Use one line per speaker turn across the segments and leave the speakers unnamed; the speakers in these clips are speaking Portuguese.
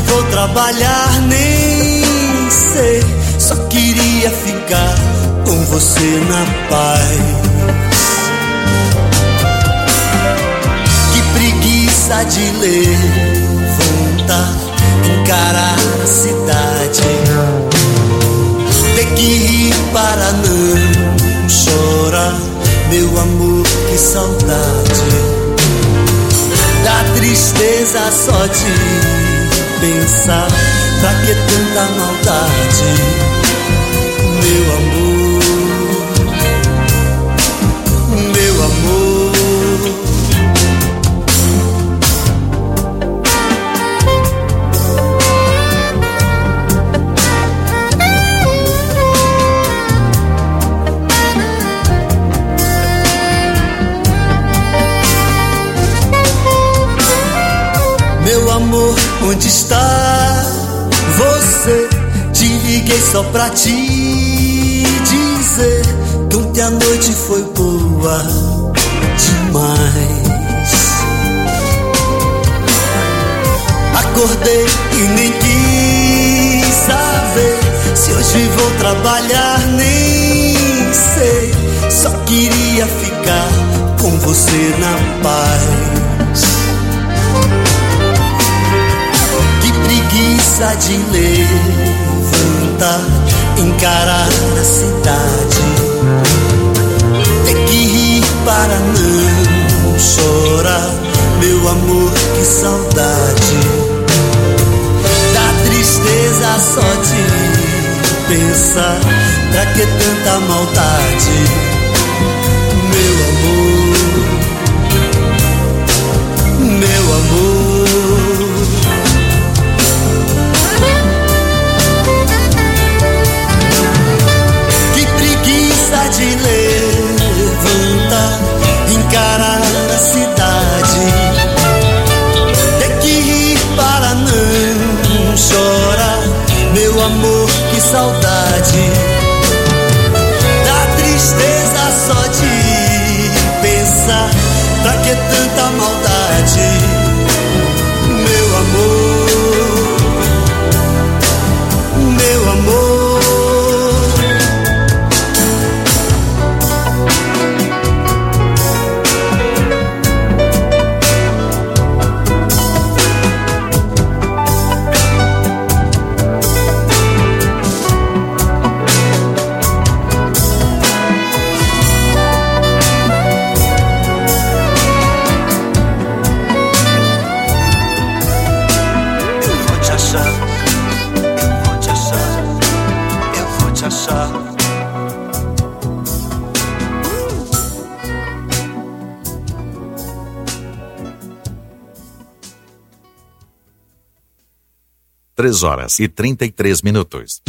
vou trabalhar, nem sei. Só queria ficar com você na paz. Que preguiça de levantar, encarar a cidade, ter que rir para não chorar. Meu amor, que saudade. Dá tristeza só de pensar. Pra que tanta maldade, meu amor, meu amor. Meu amor, onde está você? Te liguei só pra te dizer que ontem a noite foi boa demais. Acordei e nem quis saber se hoje vou trabalhar, nem sei. Só queria ficar com você na paz. Preguiça de levantar, encarar a cidade, ter que rir para não chorar. Meu amor, que saudade. Dá tristeza só de pensar. Pra que tanta maldade, meu amor, meu amor. De levantar, encarar a cidade, ter que rir para não chorar. Meu amor, que saudade. Dá tristeza só de pensar. Pra que tanta maldade, meu amor, meu amor.
Três horas e 33 minutos.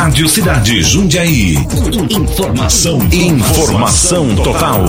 Rádio Cidade Jundiaí. Informação total.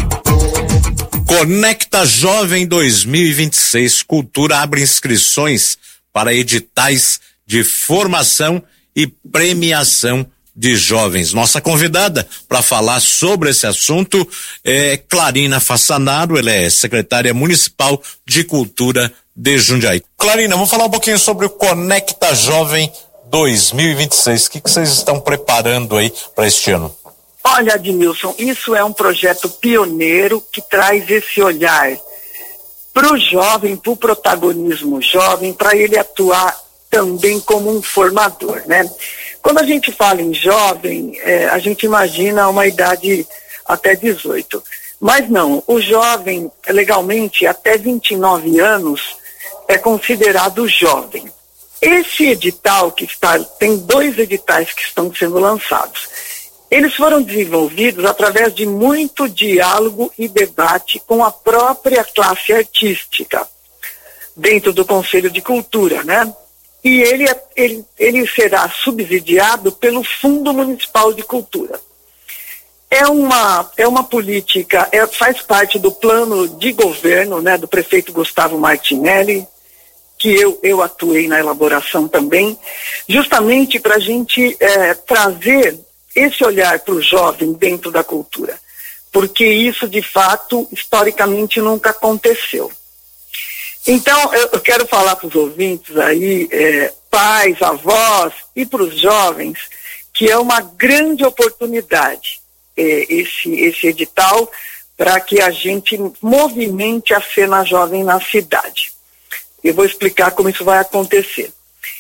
Conecta Jovem 2026. Cultura abre inscrições para editais de formação e premiação de jovens. Nossa convidada para falar sobre esse assunto é Clarina Fassanaro, ela é secretária municipal de Cultura de Jundiaí. Clarina, vamos falar um pouquinho sobre o Conecta Jovem 2026. O que vocês estão preparando aí para este ano?
Olha, Admilson, isso é um projeto pioneiro que traz esse olhar para o jovem, para o protagonismo jovem, para ele atuar também como um formador, né? Quando a gente fala em jovem, a gente imagina uma idade até 18. Mas não, o jovem, legalmente, até 29 anos, é considerado jovem. Esse edital tem 2 editais que estão sendo lançados. Eles foram desenvolvidos através de muito diálogo e debate com a própria classe artística, dentro do Conselho de Cultura, né? E ele será subsidiado pelo Fundo Municipal de Cultura. É uma política, faz parte do plano de governo, né, do prefeito Gustavo Martinelli, que eu atuei na elaboração também, justamente para a gente trazer esse olhar para o jovem dentro da cultura, porque isso, de fato, historicamente nunca aconteceu. Então, eu quero falar para os ouvintes aí, pais, avós e para os jovens, que é uma grande oportunidade esse edital para que a gente movimente a cena jovem na cidade. Eu vou explicar como isso vai acontecer.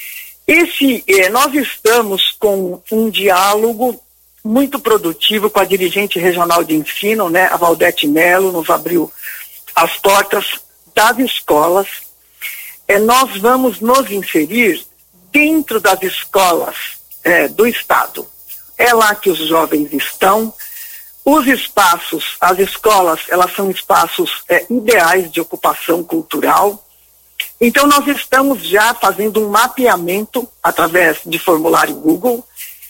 Nós estamos com um diálogo muito produtivo com a dirigente regional de ensino, né, a Valdete Melo, nos abriu as portas das escolas. Nós vamos nos inserir dentro das escolas do Estado. É lá que os jovens estão. Os espaços, as escolas, elas são espaços ideais de ocupação cultural. Então, nós estamos já fazendo um mapeamento através de formulário Google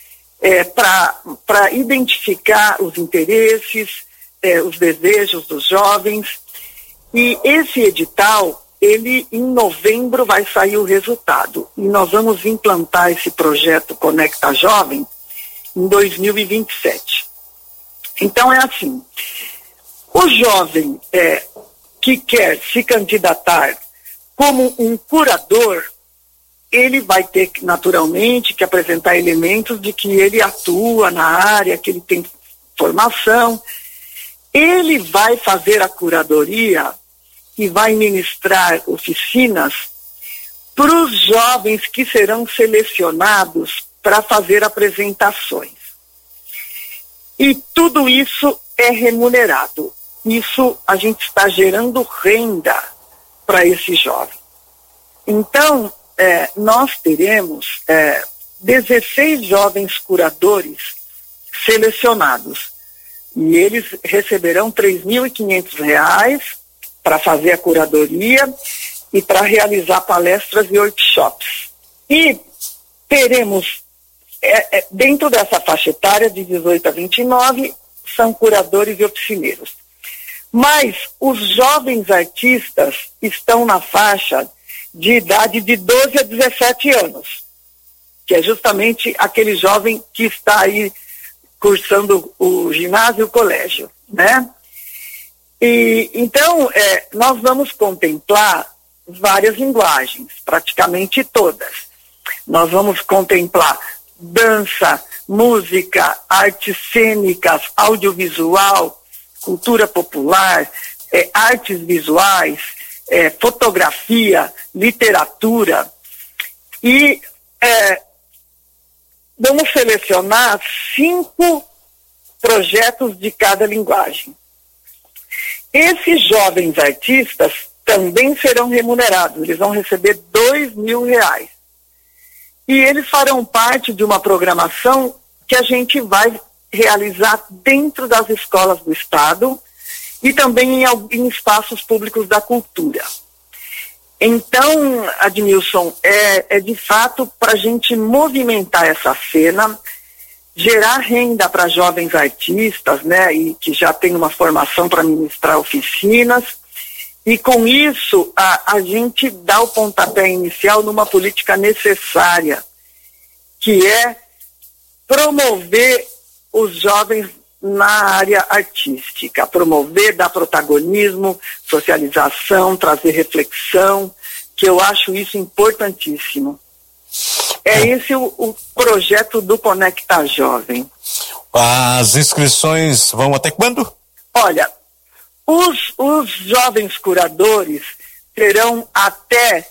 para identificar os interesses, os desejos dos jovens. E esse edital, em novembro vai sair o resultado. E nós vamos implantar esse projeto Conecta Jovem em 2027. Então, é assim, o jovem que quer se candidatar como um curador, ele vai ter, naturalmente, que apresentar elementos de que ele atua na área, que ele tem formação. Ele vai fazer a curadoria e vai ministrar oficinas para os jovens que serão selecionados para fazer apresentações. E tudo isso é remunerado. Isso a gente está gerando renda para esse jovem. Então, nós teremos 16 jovens curadores selecionados. E eles receberão R$ 3.500 para fazer a curadoria e para realizar palestras e workshops. E teremos, dentro dessa faixa etária de 18 a 29, são curadores e oficineiros. Mas os jovens artistas estão na faixa de idade de 12 a 17 anos, que é justamente aquele jovem que está aí cursando o ginásio e o colégio, né? E então, nós vamos contemplar várias linguagens, praticamente todas. Nós vamos contemplar dança, música, artes cênicas, audiovisual, cultura popular, artes visuais, fotografia, literatura. E vamos selecionar 5 projetos de cada linguagem. Esses jovens artistas também serão remunerados, eles vão receber R$2.000. E eles farão parte de uma programação que a gente vai realizar dentro das escolas do Estado e também em espaços públicos da cultura. Então, Admilson, é de fato para a gente movimentar essa cena, gerar renda para jovens artistas, né, e que já tem uma formação para ministrar oficinas, e com isso a gente dá o pontapé inicial numa política necessária, que é promover os jovens na área artística, promover, dar protagonismo, socialização, trazer reflexão, que eu acho isso importantíssimo. É esse o projeto do Conecta Jovem.
As inscrições vão até quando?
Olha, os jovens curadores terão até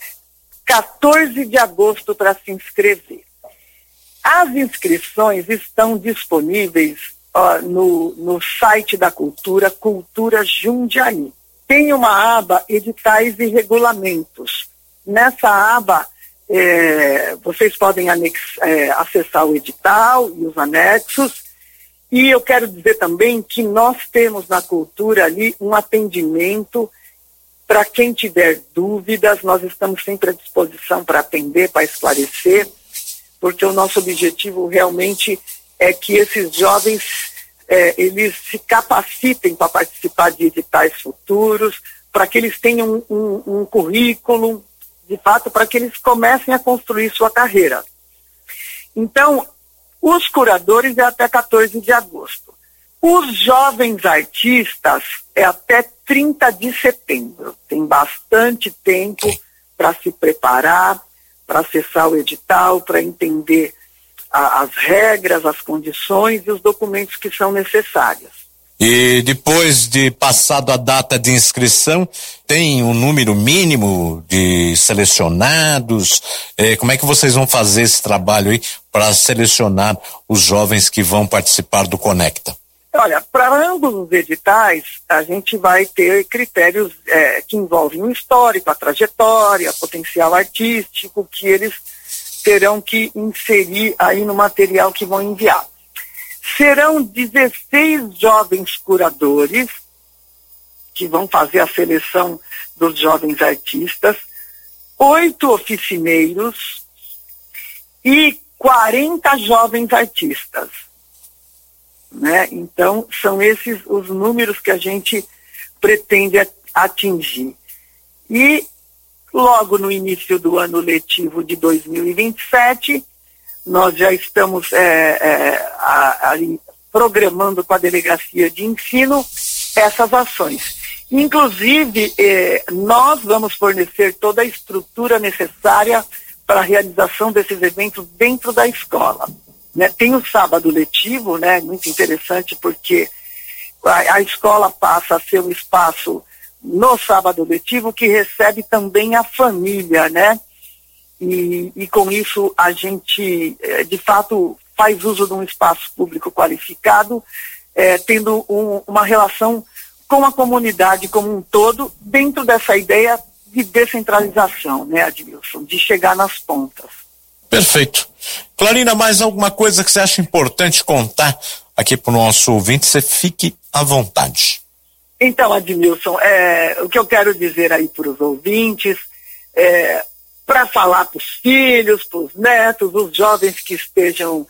14 de agosto para se inscrever. As inscrições estão disponíveis no site da Cultura, Cultura Jundiaí. Tem uma aba Editais e Regulamentos. Nessa aba, vocês podem acessar o edital e os anexos. E eu quero dizer também que nós temos na Cultura ali um atendimento para quem tiver dúvidas. Nós estamos sempre à disposição para atender, para esclarecer, porque o nosso objetivo realmente é que esses jovens eles se capacitem para participar de editais futuros, para que eles tenham um currículo, de fato, para que eles comecem a construir sua carreira. Então, os curadores é até 14 de agosto. Os jovens artistas é até 30 de setembro. Tem bastante tempo para se preparar, para acessar o edital, para entender as regras, as condições e os documentos que são necessários.
E depois de passado a data de inscrição, tem um número mínimo de selecionados? Como é que vocês vão fazer esse trabalho aí para selecionar os jovens que vão participar do Conecta?
Olha, para ambos os editais, a gente vai ter critérios que envolvem o histórico, a trajetória, potencial artístico, que eles terão que inserir aí no material que vão enviar. Serão 16 jovens curadores que vão fazer a seleção dos jovens artistas, 8 oficineiros e 40 jovens artistas, né? Então, são esses os números que a gente pretende atingir. E logo no início do ano letivo de 2027, nós já estamos programando com a Delegacia de Ensino essas ações. Inclusive, nós vamos fornecer toda a estrutura necessária para a realização desses eventos dentro da escola, né? Tem o sábado letivo, né? Muito interessante, porque a escola passa a ser um espaço no sábado letivo que recebe também a família, né? E com isso a gente, de fato, faz uso de um espaço público qualificado, tendo uma relação com a comunidade como um todo, dentro dessa ideia de descentralização, né, Admilson, de chegar nas pontas. Perfeito.
Clarina, mais alguma coisa que você acha importante contar aqui para o nosso ouvinte? Você fique à vontade.
Então, Admilson, o que eu quero dizer aí para os ouvintes, para falar para os filhos, para os netos, os jovens que estejam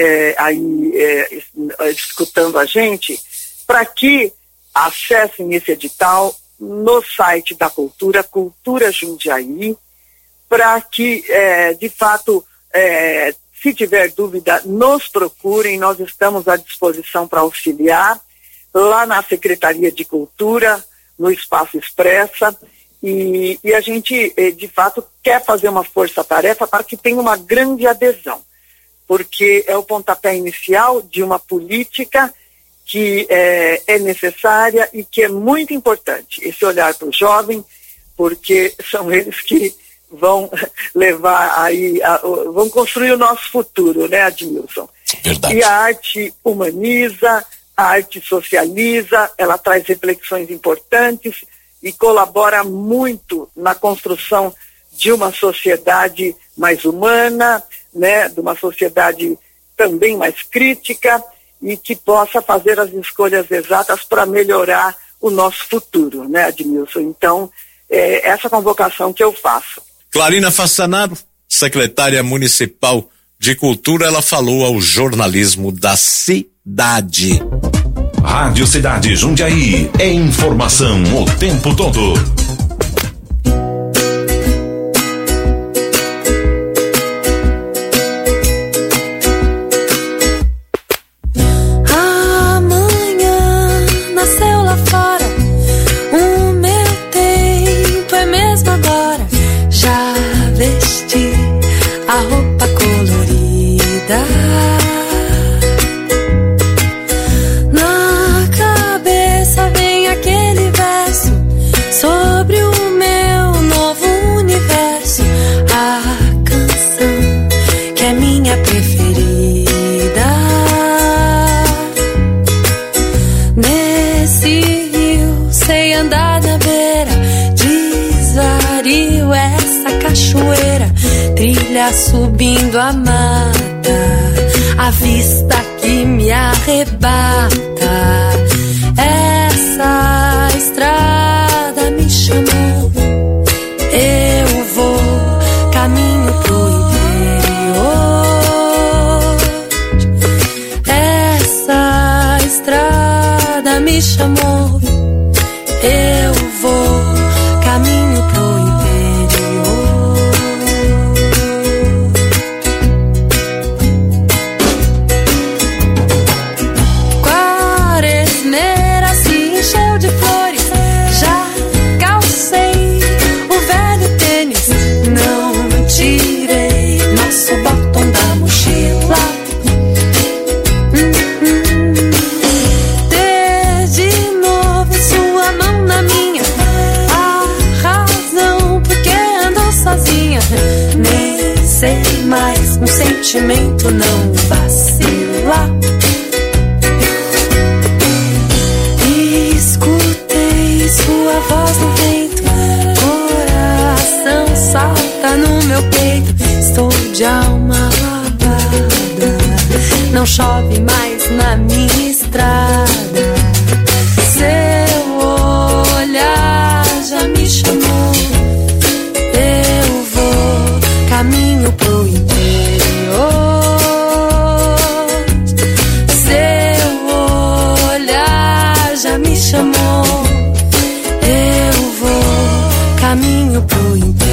escutando a gente, para que acessem esse edital no site da Cultura, Cultura Jundiaí, para que, de fato, se tiver dúvida, nos procurem, nós estamos à disposição para auxiliar, lá na Secretaria de Cultura, no Espaço Expressa, e a gente, de fato, quer fazer uma força-tarefa para que tenha uma grande adesão, porque é o pontapé inicial de uma política que é necessária e que é muito importante, esse olhar para o jovem, porque são eles que vão levar aí, vão construir o nosso futuro, né, Admilson?
Verdade.
E a arte humaniza, a arte socializa, ela traz reflexões importantes e colabora muito na construção de uma sociedade mais humana, né, de uma sociedade também mais crítica e que possa fazer as escolhas exatas para melhorar o nosso futuro, né, Admilson? Então, essa convocação que eu faço.
Clarina Fassanaro, secretária municipal de Cultura, ela falou ao jornalismo da cidade.
Rádio Cidade Jundiaí, é informação o tempo todo.
Subindo a mata, a vista que me arrebata. Essa estrada me chamou, eu vou caminho pro interior. Essa estrada me chamou, eu vou caminho pro interior. Mas um sentimento não vacila. Escutei sua voz no vento, coração salta no meu peito. Estou de alma lavada, não chove mais na minha estrada. Seu olhar já me chamou, eu vou caminho pro interior. Seu olhar já me chamou, eu vou caminho pro interior.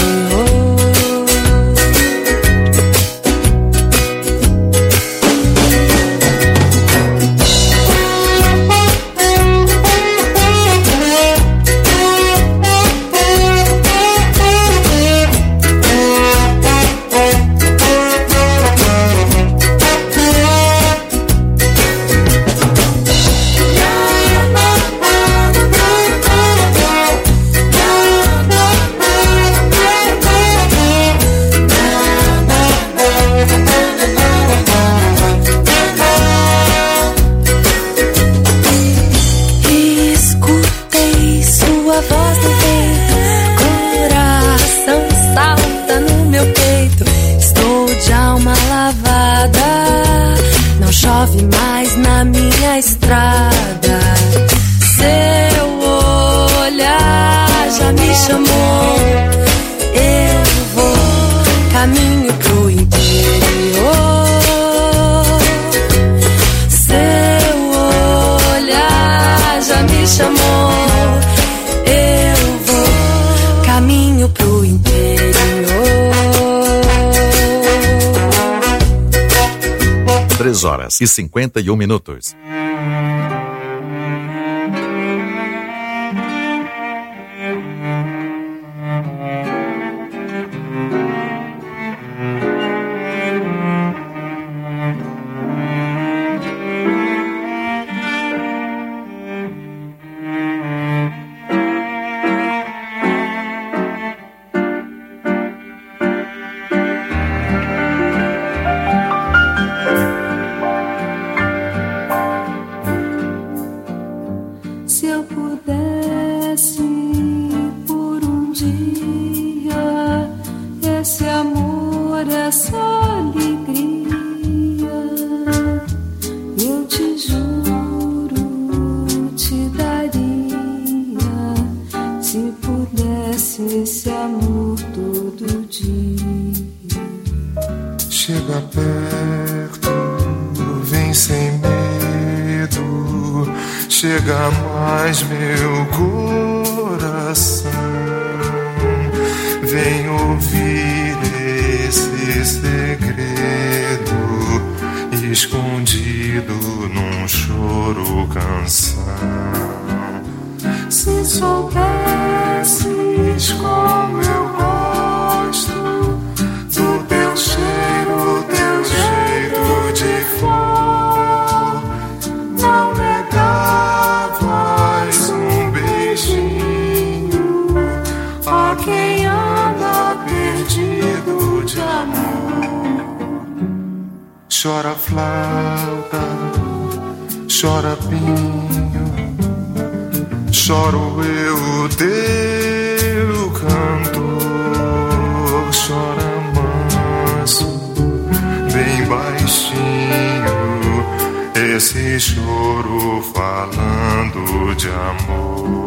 Chove mais na minha estrada. Seu olhar já me chamou, eu vou caminho pro interior. Seu olhar já me chamou, eu vou caminho pro interior.
3h51.
sem medo, chega mais meu coração. Vem ouvir esse segredo escondido num choro canção. Se soubesses como eu gosto do teu cheiro, teu jeito de flor, não negavas um beijinho a quem anda perdido de amor. Chora flauta, chora pinho, choro eu, teu cantor. Chora manso, bem baixinho, esse choro falando de amor.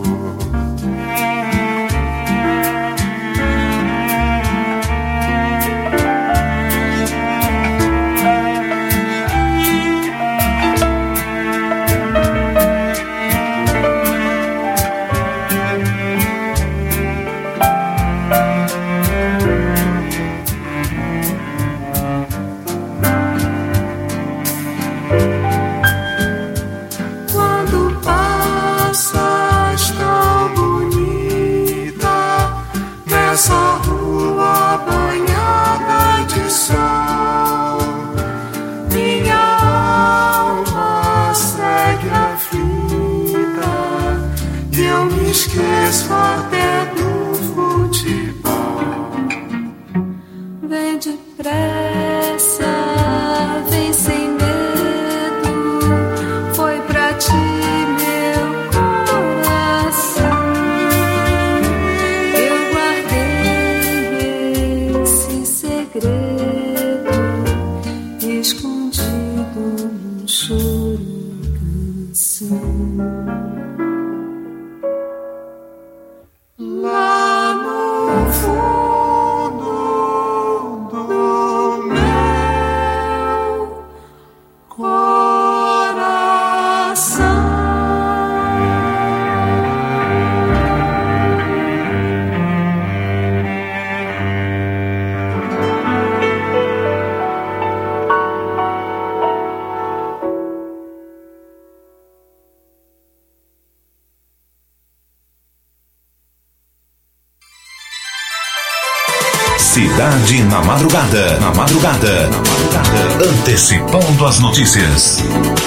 Essa rua banhada de sol, minha alma segue aflita e eu me esqueço até do futebol.
Vem depressa, vem sem medo, foi pra ti meu coração. Escondido num choro canção.
Lá no fundo do meu coração.
Cidade na madrugada, na madrugada, na madrugada, antecipando as notícias.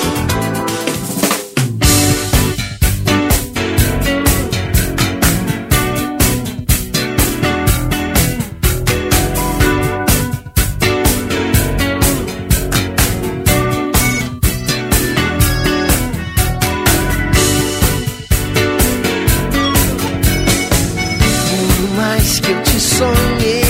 Por mais que eu te sonhei,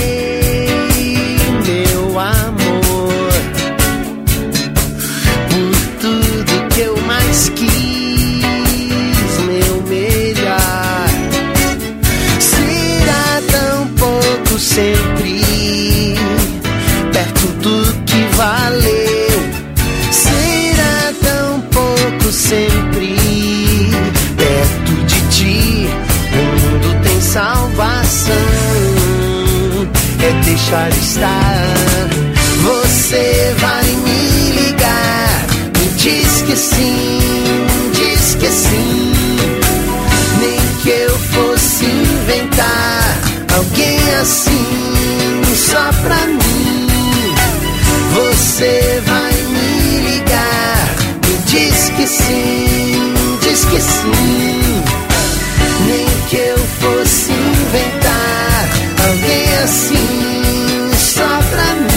sempre perto do que valeu. Será tão pouco sempre perto de ti. O mundo tem salvação, é deixar estar. Você vai me ligar, me diz que sim, diz que sim. Nem que eu fosse inventar alguém assim só pra mim. Você vai me ligar, me diz que sim, diz que sim. Nem que eu fosse inventar alguém assim só pra mim.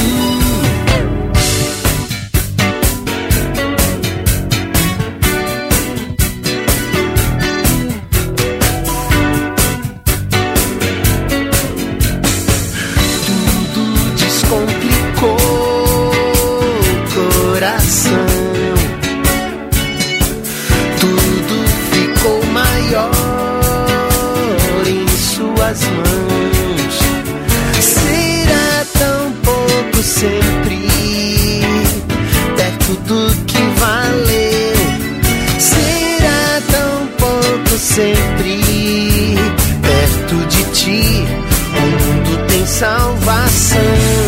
tudo que valeu. Será tão pouco sempre perto de ti. O mundo tem salvação,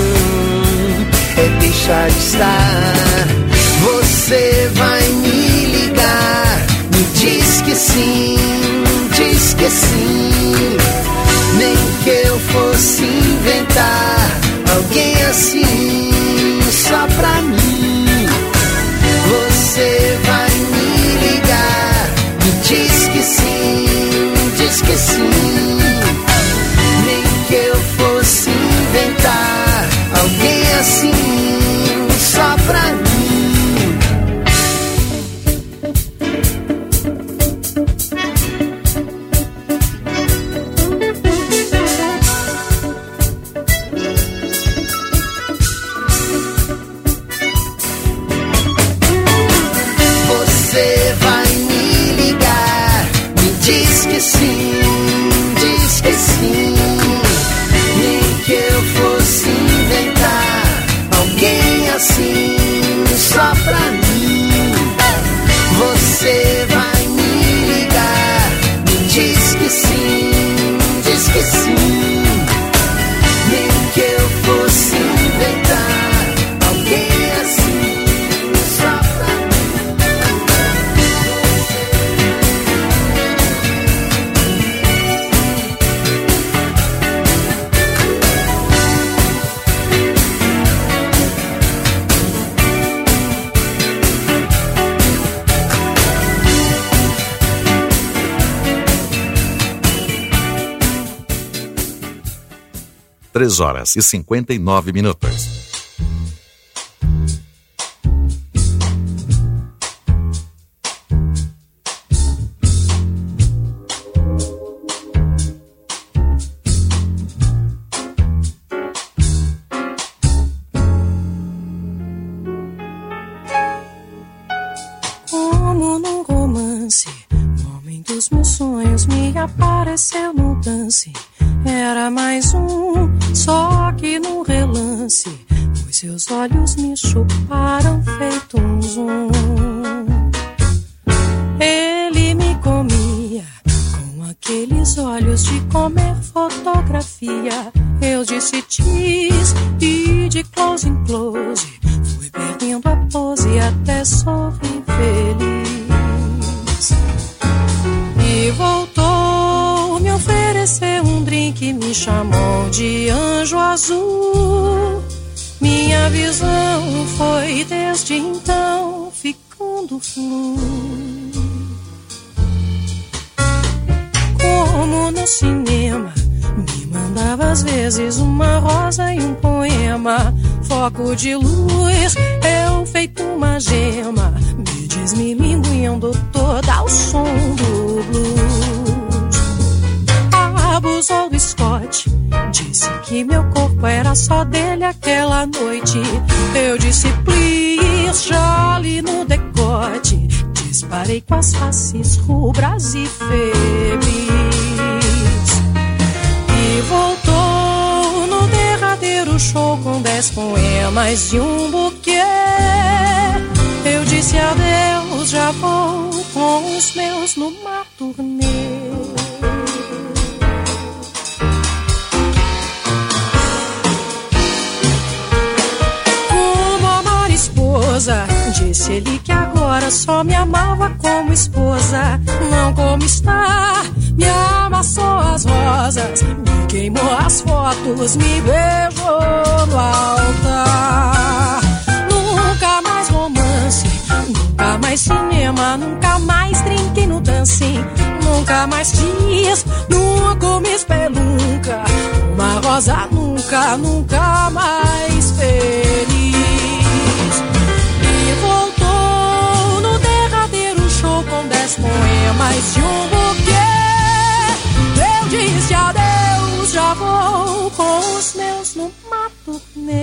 é deixar de estar. Você vai me ligar, me diz que sim, diz que sim. Nem que eu fosse inventar alguém assim só pra mim. Você vai me ligar, me diz que sim, diz que sim. Nem que eu fosse inventar alguém assim só pra mim. Você vai me ligar, me diz que sim, diz que sim. Nem que eu fosse inventar alguém assim só pra mim. Você vai me ligar, me diz que sim, diz que sim. Nem que eu fosse inventar alguém assim só pra mim.
Três horas e 59 minutos.
Como num romance, o homem dos meus sonhos me apareceu no dance. Era mais um, só que num relance, pois seus olhos me chuparam feito um zoom. Ele me comia com aqueles olhos de comer fotografia. Eu disse cheese e de close em close fui perdendo a pose até sorrir feliz. E voltou, me ofereceu um drink, me chamou de anjo azul. Minha visão foi desde então ficando flu. Como no cinema, me mandava às vezes uma rosa e um poema. Foco de luz, eu feito uma gema, me desmilinguindo toda ao som do blues. Abusou do Scott, disse que meu corpo era só dele aquela noite. Eu disse please, já ali no decote. Disparei com as faces rubras e febris. E voltou no derradeiro show com 10 poemas e um buquê. Eu disse adeus, já vou com os meus numa turnê. Disse ele que agora só me amava como esposa, não como está. Me amassou as rosas, me queimou as fotos, me beijou no altar. Nunca mais romance, nunca mais cinema, nunca mais drink no dancing, nunca mais dias, nunca me espelunca. Uma rosa nunca, nunca mais feliz. Voltou no derradeiro show com 10 poemas e um buquê. Eu disse adeus, já vou com os meus numa turnê.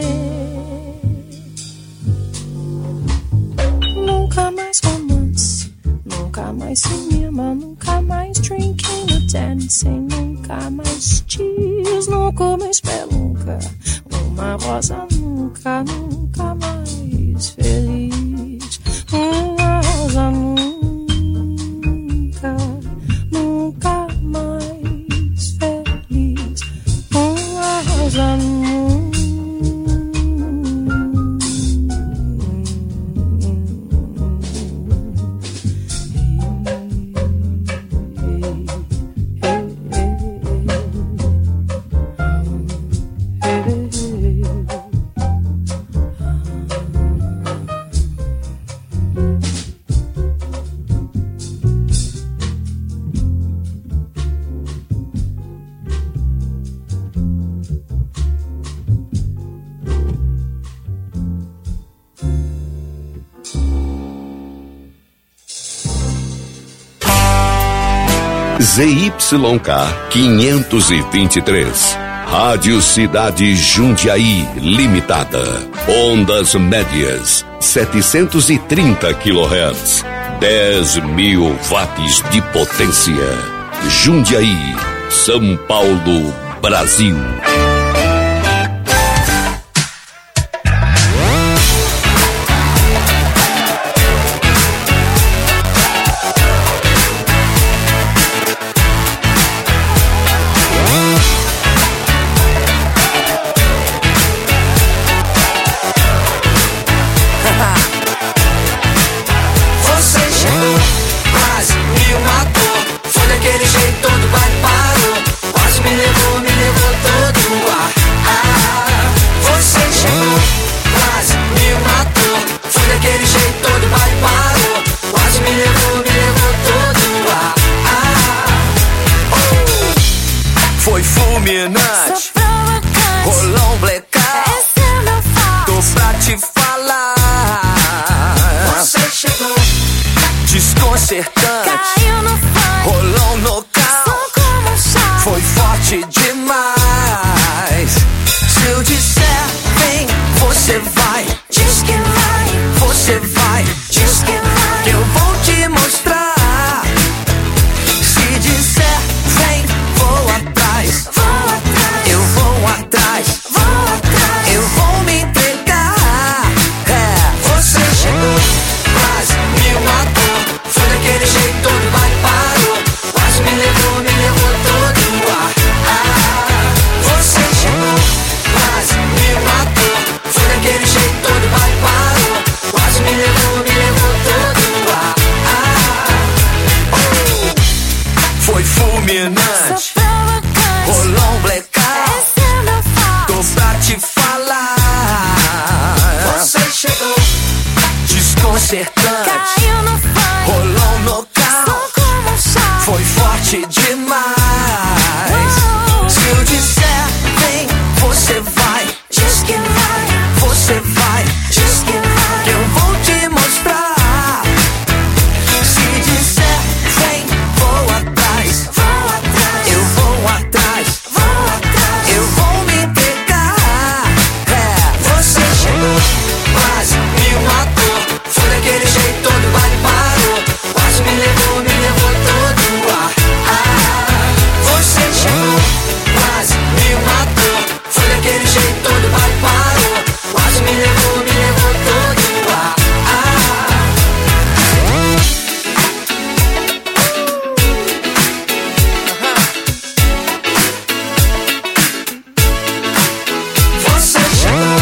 Nunca mais romance, nunca mais cinema, nunca mais drinking no dancing, nunca mais cheese, nunca mais spelunca. Uma rosa nunca, nunca mais feliz.
ZYK 523. Rádio Cidade Jundiaí Limitada. Ondas médias 730 kHz. 10.000 watts de potência. Jundiaí, São Paulo, Brasil.
Rolou um blackout. Tô pra te falar. Você chegou desconcertante.
Caiu no funk.
Rolou um nocaute. Foi forte demais. Se eu disser vem, você vai.
Diz que vai.
Você vai.
Diz que vai.
Eu vou te mostrar. Se disser vem, vou atrás. Eu vou atrás. Eu vou me entregar. Você chegou, mas me matou. Foi daquele jeito, todo baile parou. Quase me levou todo o ar. Você chegou, mas me matou. Foi daquele jeito, todo baile parou. Quase me levou todo o ar. Foi fulminante. Rolou um blackout. Tô pra te falar. Você chegou desconcertante.
Caiu no funk.
Rolou um nocaute. Foi forte demais. Se eu disser vem, você vai.
Diz que vai.
Você vai.
Diz que vai.
Eu vou te mostrar. Se disser vem, vou atrás. Eu vou atrás. Eu vou me entregar. Você chegou, mas me matou. Foi daquele jeito, todo baile parou. Quase me levou todo o ar. Você chegou, mas me matou. Foi daquele jeito, todo baile parou. Quase me levou todo o ar. Você chegou.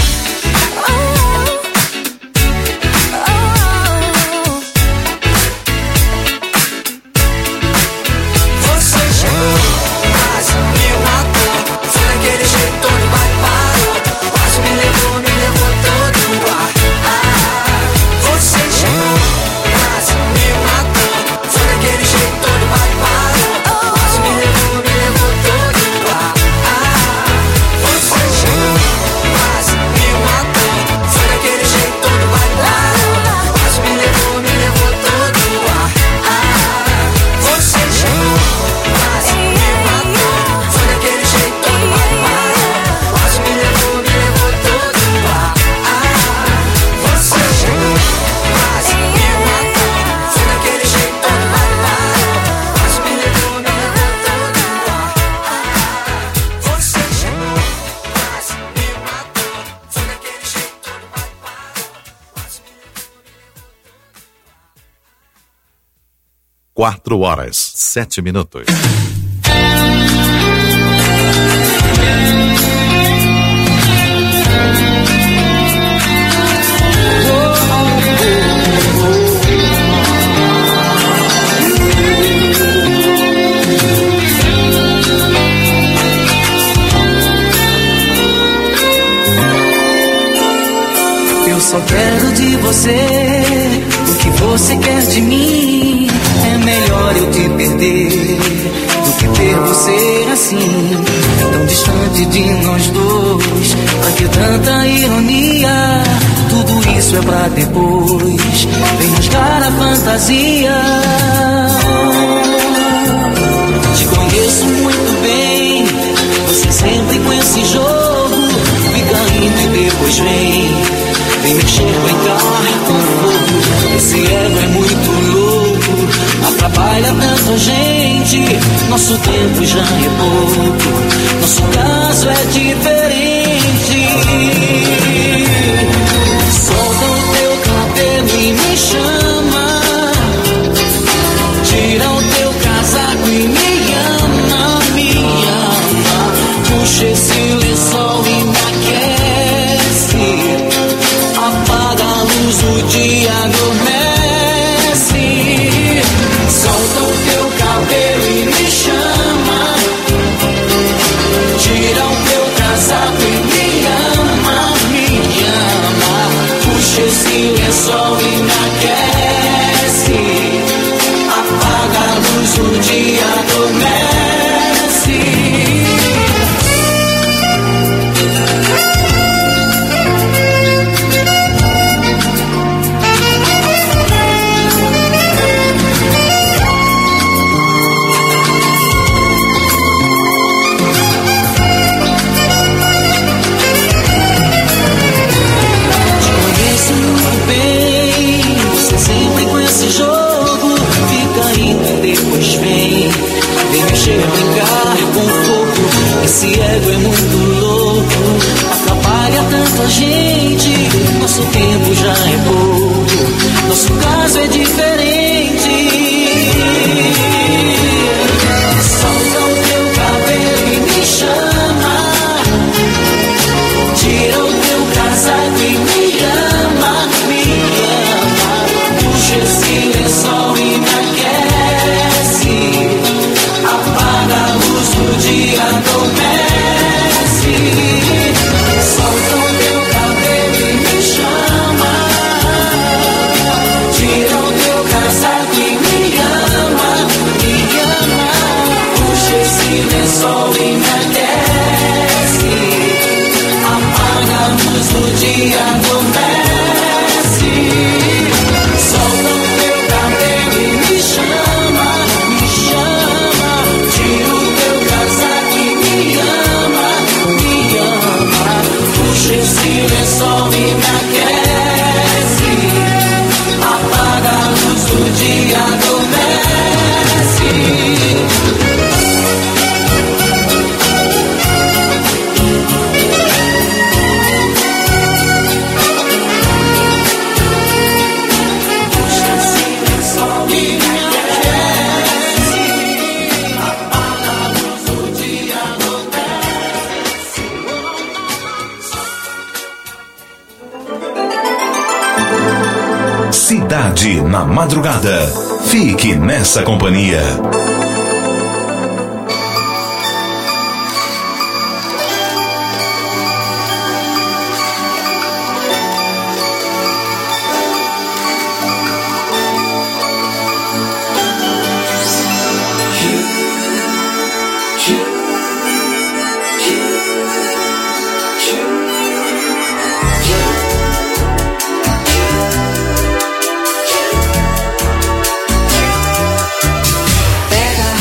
Você chegou, mas me matou. Foi daquele jeito, todo baile parou. Quase me levou todo o ar. Você chegou, mas me matou. Foi daquele jeito, todo baile parou. Quase me levou todo o ar. Você chegou, mas me matou. Foi daquele jeito, todo baile parou. Quase me levou todo o ar. Você chegou, mas me matou. Foi daquele jeito, todo baile parou. Quase me levou todo o ar. Você chegou, mas me matou. Foi daquele jeito, todo baile parou. Quase me levou todo o ar. Você chegou, mas me matou. Foi daquele jeito, todo baile parou. Quase me levou.
4h07.
Eu só quero de você o que você quer de mim. É melhor eu te perder do que ter você assim, tão distante de nós dois. Pra que tanta ironia? Tudo isso é pra depois. Vem buscar a fantasia. depois vem mexer, vem cá com fogo. Esse ego é muito louco, atrapalha tanto a gente. Nosso tempo já é pouco, nosso caso é diferente. Solta o teu cabelo e me chama, tira o teu casaco e me ama, puxa esse lençol e me aquece, apaga a luz do dia, adormece. Solta o teu cabelo e me chama, tira o teu casaco e me ama, puxa esse lençol e me aquece, apaga a luz do dia, adormece. Brincar com fogo, esse ego é muito louco, atrapalha tanto a gente. Nosso tempo já é pouco, nosso caso é diferente. Solta o teu cabelo e me chama, tira o teu casaco e me ama, puxa esse lençol e me aquece, apaga a luz do dia, adormece. Solta o teu cabelo e me chama, tira o teu casaco e me ama, puxa esse lençol e me aquece, apaga a luz do dia, adormece. Solta o teu cabelo e me chama, tira o teu casaco e me ama, puxa esse lençol e me aquece, apaga a luz do dia, adormece. Puxa esse lençol e me aquece, apaga a luz do dia, adormece.
Cidade na Madrugada. Fique nessa companhia.
Pega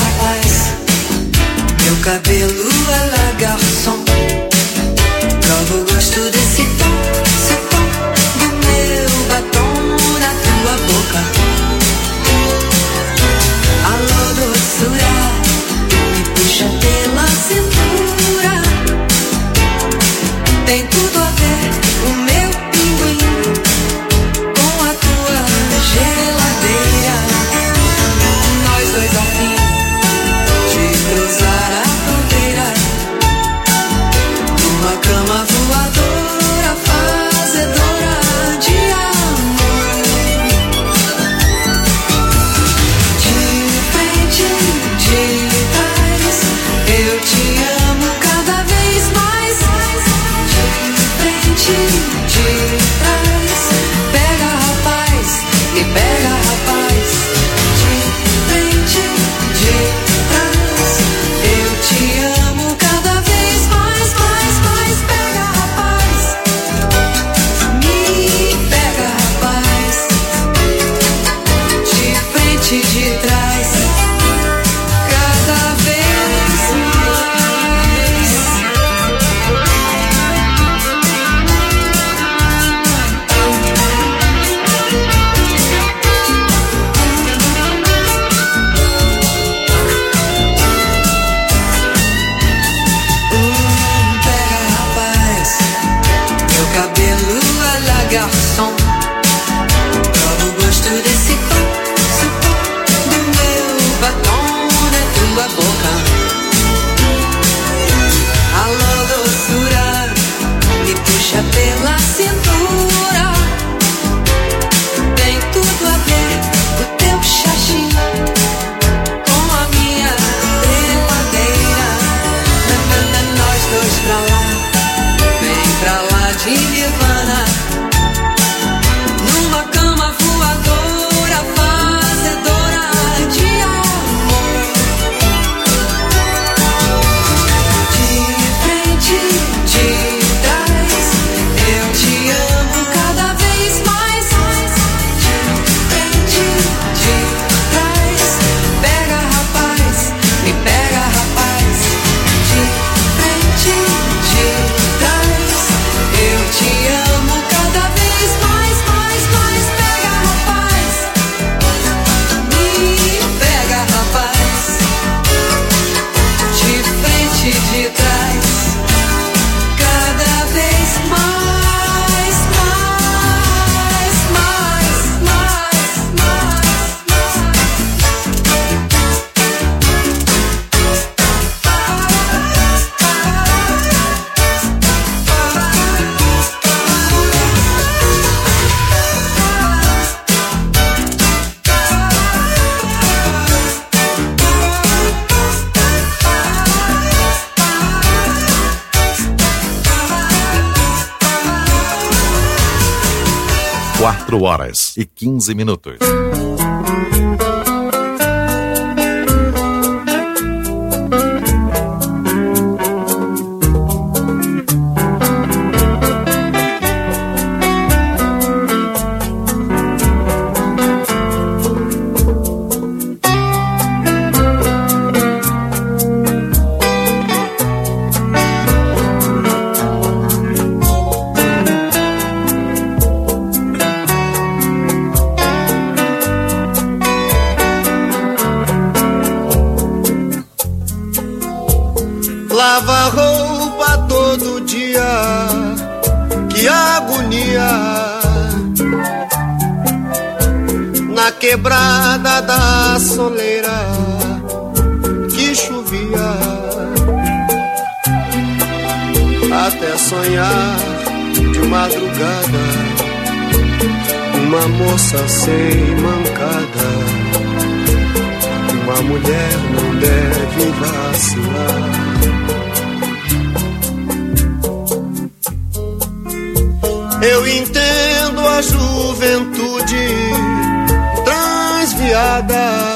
4h15.
Lava roupa todo dia, que agonia. Na quebrada da soleira, que chovia. Até sonhar de madrugada, uma moça sem mancada. Uma mulher não deve vacilar. Eu entendo a juventude transviada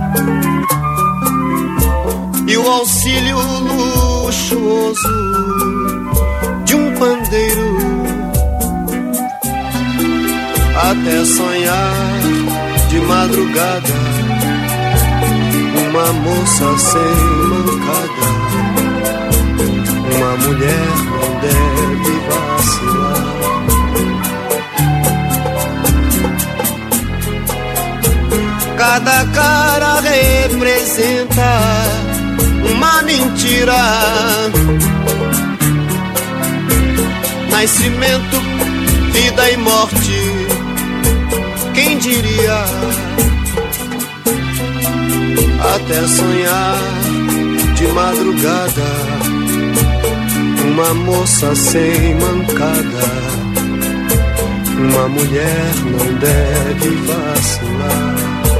e o auxílio luxuoso de um pandeiro, até sonhar de madrugada, uma moça sem mancada. Uma mulher não deve vacilar. Cada cara representa uma mentira. Nascimento, vida e morte, quem diria? Até sonhar de madrugada, uma moça sem mancada. Uma mulher não deve vacilar.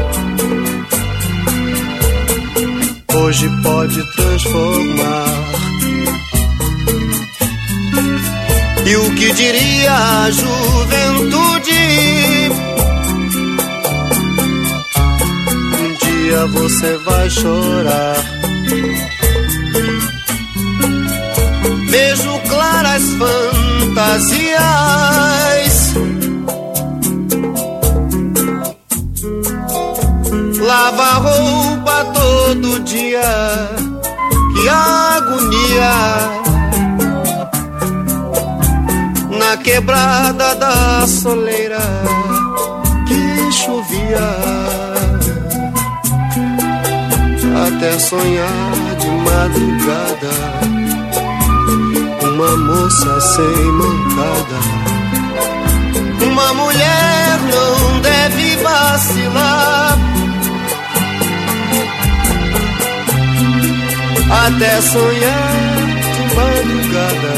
Hoje pode transformar. E o que diria a juventude? Um dia você vai chorar. Vejo claras fantasias. Lava roupa todo dia, que agonia. Na quebrada da soleira, que chovia. Até sonhar de madrugada, uma moça sem mancada. Uma mulher não deve vacilar. Até sonhar de madrugada,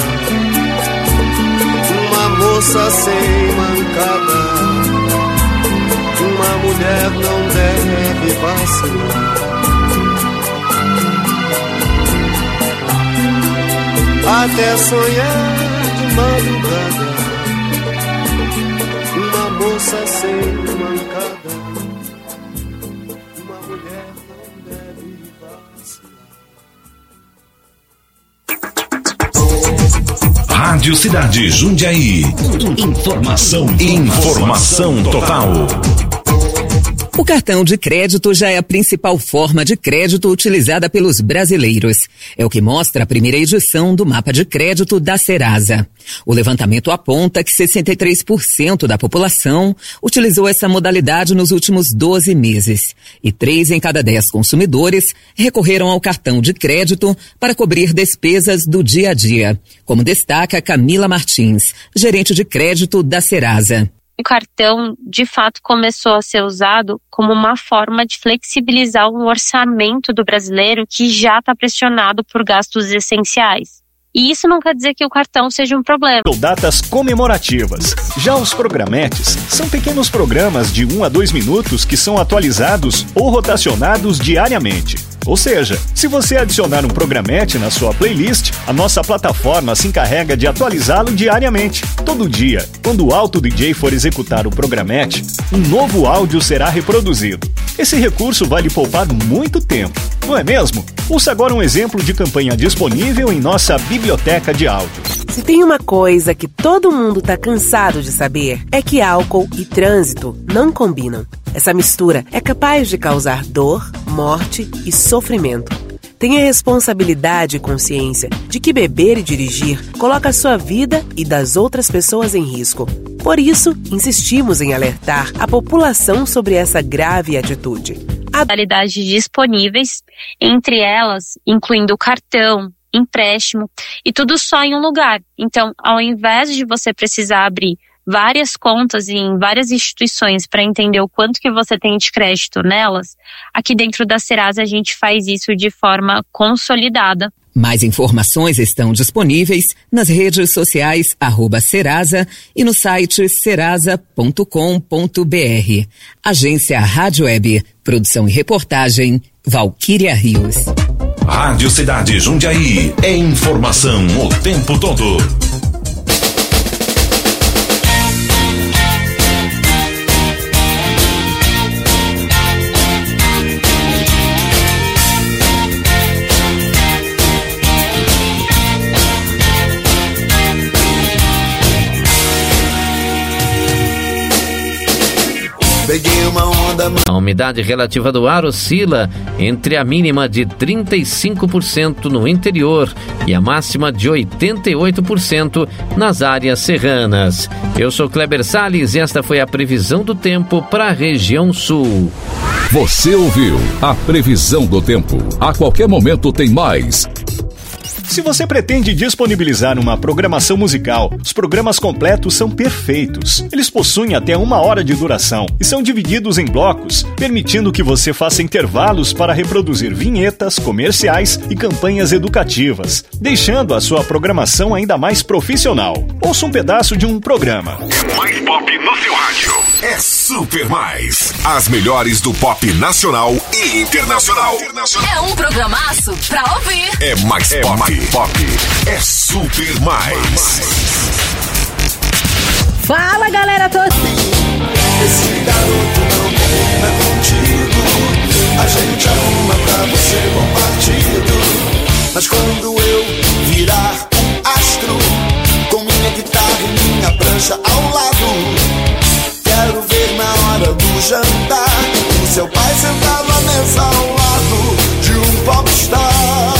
uma moça sem mancada. Uma mulher não deve vacilar. Até sonhar de madrugada, uma moça sem mancada. Uma mulher não deve vacilar.
Rádio Cidade Jundiaí. Informação total.
O cartão de crédito já é a principal forma de crédito utilizada pelos brasileiros. É o que mostra a primeira edição do Mapa de Crédito da Serasa. O levantamento aponta que 63% da população utilizou essa modalidade nos últimos 12 meses. E 3 em cada 10 consumidores recorreram ao cartão de crédito para cobrir despesas do dia a dia, como destaca Camila Martins, gerente de crédito da Serasa.
O cartão, de fato, começou a ser usado como uma forma de flexibilizar o orçamento do brasileiro que já está pressionado por gastos essenciais. E isso não quer dizer que o cartão seja um problema.
Datas comemorativas. Já os programetes são pequenos programas de 1 a 2 minutos que são atualizados ou rotacionados diariamente. Ou seja, se você adicionar um programete na sua playlist, a nossa plataforma se encarrega de atualizá-lo diariamente. Todo dia, quando o Auto DJ for executar o programete, um novo áudio será reproduzido. Esse recurso vai lhe poupar muito tempo, não é mesmo? Ouça agora um exemplo de campanha disponível em nossa biblioteca de áudio.
Se tem uma coisa que todo mundo está cansado de saber, é que álcool e trânsito não combinam. Essa mistura é capaz de causar dor, morte e sofrimento. Tenha responsabilidade e consciência de que beber e dirigir coloca a sua vida e das outras pessoas em risco. Por isso, insistimos em alertar a população sobre essa grave atitude.
Modalidades disponíveis, entre elas incluindo cartão, empréstimo e tudo só em um lugar. Então, ao invés de você precisar abrir várias contas em várias instituições para entender o quanto que você tem de crédito nelas, aqui dentro da Serasa a gente faz isso de forma consolidada.
Mais informações estão disponíveis nas redes sociais @Serasa e no site serasa.com.br. Agência Rádio Web, produção e reportagem, Valquíria Rios.
Rádio Cidade Jundiaí, é informação o tempo todo.
Peguei uma onda.
A umidade relativa do ar oscila entre a mínima de 35% no interior e a máxima de 88% nas áreas serranas. Eu sou Kleber Salles e esta foi a previsão do tempo para a região sul.
Você ouviu a previsão do tempo. A qualquer momento tem mais.
Se você pretende disponibilizar uma programação musical, os programas completos são perfeitos. Eles possuem até 1 hora de duração e são divididos em blocos, permitindo que você faça intervalos para reproduzir vinhetas, comerciais e campanhas educativas, deixando a sua programação ainda mais profissional. Ouça um pedaço de um programa.
É mais pop no seu rádio. É Super Mais. As melhores do pop nacional e internacional.
É um programaço pra ouvir.
É mais pop. É Super Mais.
Fala, galera toda.
Esse garoto não combina contigo. A gente arruma pra você bom partido. Mas quando eu virar um astro, com minha guitarra e minha prancha ao lado, quero ver na hora do jantar o seu pai sentado à mesa ao lado de um popstar.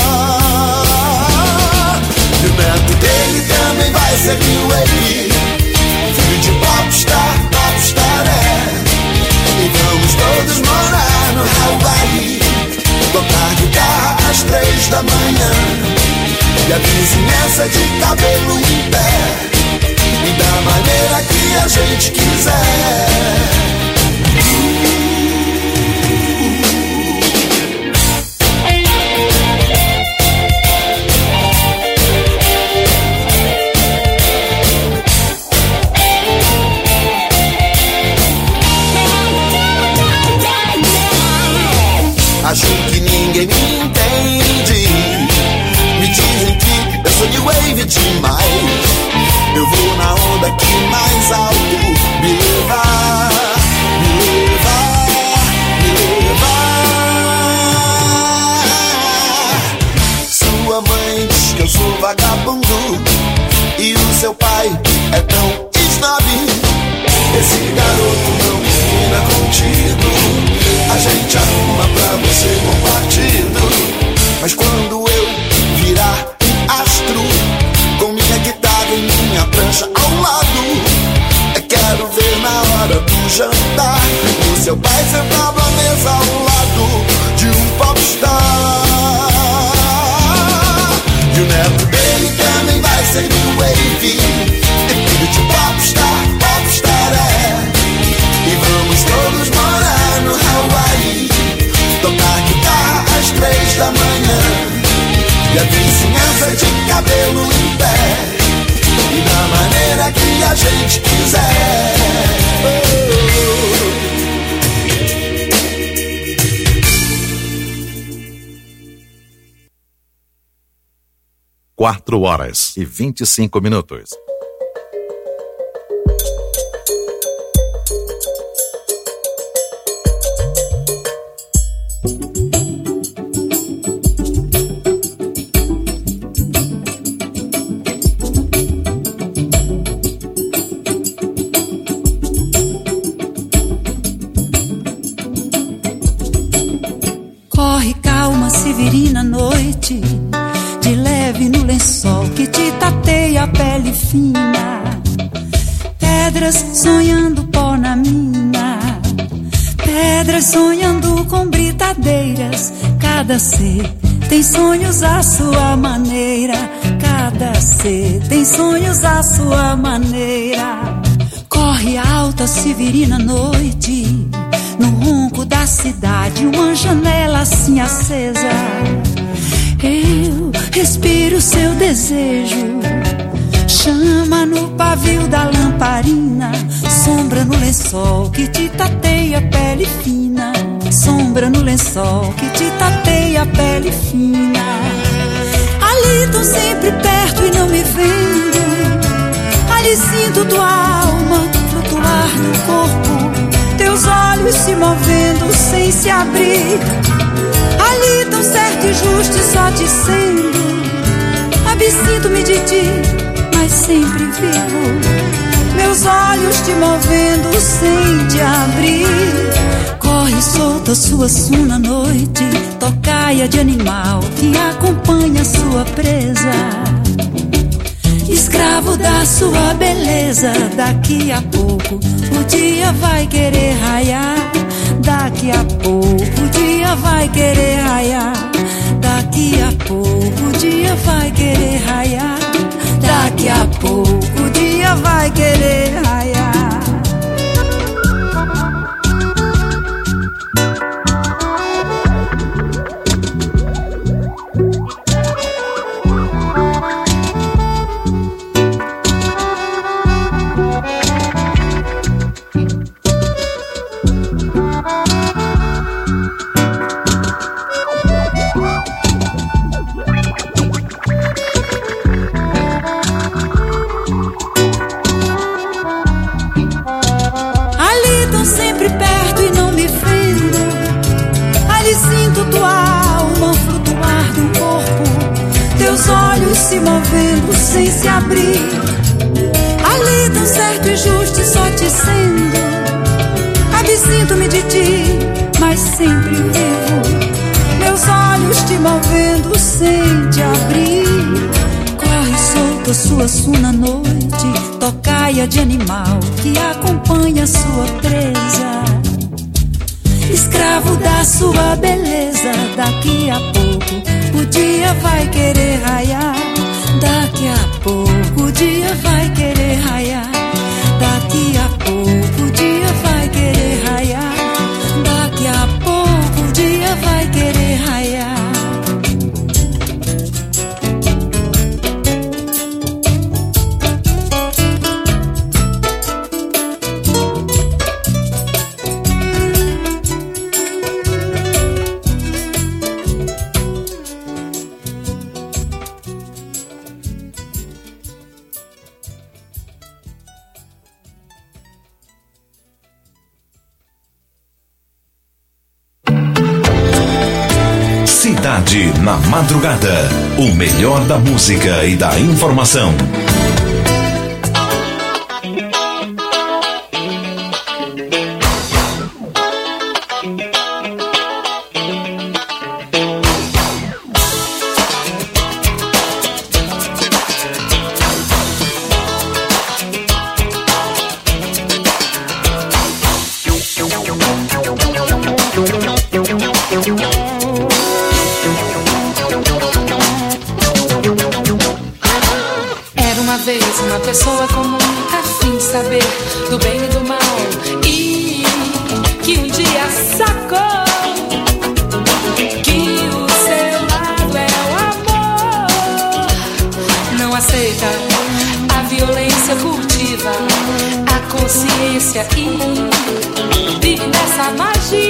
E o neto dele também vai ser New Wave, filho de popstar é. E vamos todos morar no Hawaii, tocar guitarra às 3 da manhã, e a vizinhança de cabelo em pé, e da maneira que a gente quiser. Acho que ninguém me entende. Me dizem que eu sou New Wave demais. Eu vou na onda que mais alto me levar, me levar, me levar. Sua mãe diz que eu sou vagabundo e o seu pai é tão snob. Esse garoto não combina contigo. A gente arruma pra você bom partido. Mas quando eu virar um astro, com minha guitarra e minha prancha ao lado, eu quero ver na hora do jantar o seu pai sentado à mesa ao lado de um popstar. E o neto dele também vai ser New Wave, é filho de popstar é. E vamos todos morar no Hawaii, tocar guitarra às 3 da manhã, e a vizinhança de cabelo em pé, e da maneira que a gente quiser.
4h25.
Corre, calma, Severina, noite, de leve no lençol que te tateia a pele fina. Pedras sonhando pó na mina, pedras sonhando com britadeiras. Cada ser tem sonhos à sua maneira, cada ser tem sonhos à sua maneira. Corre alta, Severina, noite, no ronco da cidade, uma janela assim acesa. Eu respiro seu desejo, chama no pavio da lamparina, sombra no lençol que te tateia a pele fina, sombra no lençol que te tateia a pele fina. Ali tô sempre perto e não me vendo, ali sinto tua alma flutuar no corpo, teus olhos se movendo sem se abrir. Ali tão certo e justo e só te sendo, absinto-me de ti, mas sempre vivo. Meus olhos te movendo sem te abrir. Corre solta sua suna noite, tocaia de animal que acompanha sua presa. Escravo da sua beleza, daqui a pouco o dia vai querer raiar. Daqui a pouco o dia vai querer raiar. Daqui a pouco o dia vai querer raiar. Daqui a pouco o dia vai querer raiar. Se movendo sem se abrir. Ali tão certo e justo e só te sendo, absinto-me de ti, mas sempre vivo. Meus olhos te movendo sem te abrir. Corre solta sua suna noite, tocaia de animal que acompanha sua presa. Escravo da sua beleza, daqui a pouco o dia vai querer raiar. Daqui a pouco o dia vai querer raiar. Daqui a pouco o dia vai querer raiar. Daqui a pouco o dia vai querer raiar.
Cidade na Madrugada. O melhor da música e da informação.
Uma pessoa comum, a fim de saber do bem e do mal, e que um dia sacou que o seu lado é o amor. Não aceita a violência, cultiva a consciência e vive nessa magia.